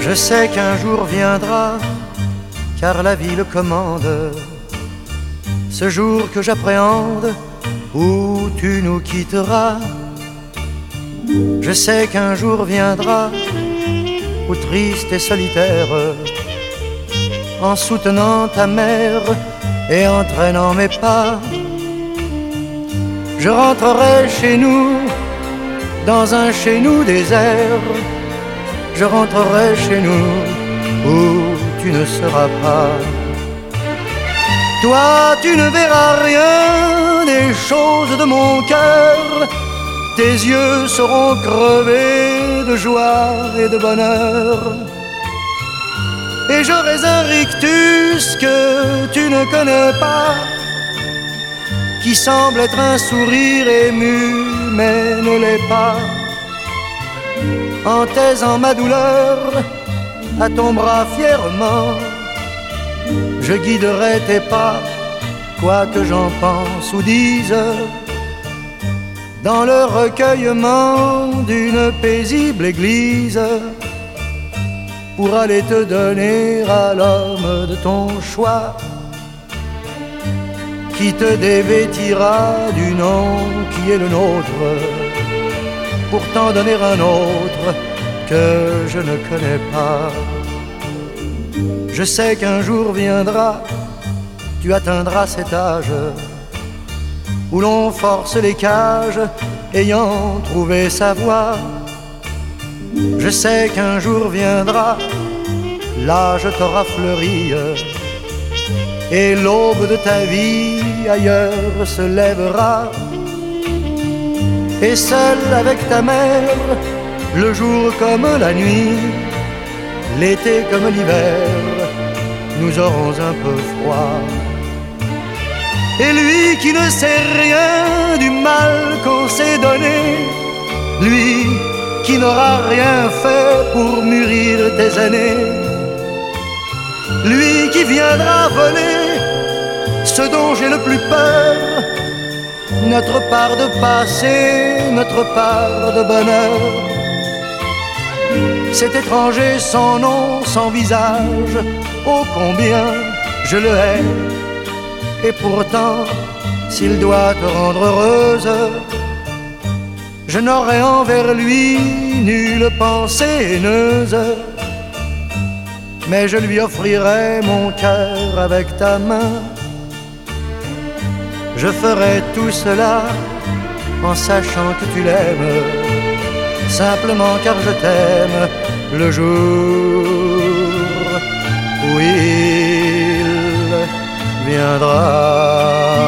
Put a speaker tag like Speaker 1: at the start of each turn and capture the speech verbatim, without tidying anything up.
Speaker 1: Je sais qu'un jour viendra, car la vie le commande, ce jour que j'appréhende, où tu nous quitteras. Je sais qu'un jour viendra, où triste et solitaire, en soutenant ta mère et en traînant mes pas, je rentrerai chez nous, dans un chez nous désert. Je rentrerai chez nous, où tu ne seras pas. Toi, tu ne verras rien des choses de mon cœur. Tes yeux seront crevés de joie et de bonheur. Et j'aurai un rictus que tu ne connais pas, qui semble être un sourire ému, mais ne l'est pas. En taisant ma douleur à ton bras fièrement, je guiderai tes pas, quoi que j'en pense ou dise, dans le recueillement d'une paisible église, pour aller te donner à l'homme de ton choix, qui te dévêtira du nom qui est le nôtre, pour t'en donner un autre que je ne connais pas. Je sais qu'un jour viendra, tu atteindras cet âge où l'on force les cages ayant trouvé sa voie. Je sais qu'un jour viendra, l'âge t'aura fleuri, et l'aube de ta vie ailleurs se lèvera. Et seul avec ta mère, le jour comme la nuit, l'été comme l'hiver, nous aurons un peu froid. Et lui qui ne sait rien du mal qu'on s'est donné, lui qui n'aura rien fait pour mûrir tes années, lui qui viendra voler ce dont j'ai le plus peur, notre part de passé, notre part de bonheur. Cet étranger sans nom, sans visage, ô combien je le hais. Et pourtant, s'il doit te rendre heureuse, je n'aurai envers lui nulle pensée haineuse, mais je lui offrirai mon cœur avec ta main. Je ferai tout cela en sachant que tu l'aimes, simplement car je t'aime. Le jour où il viendra.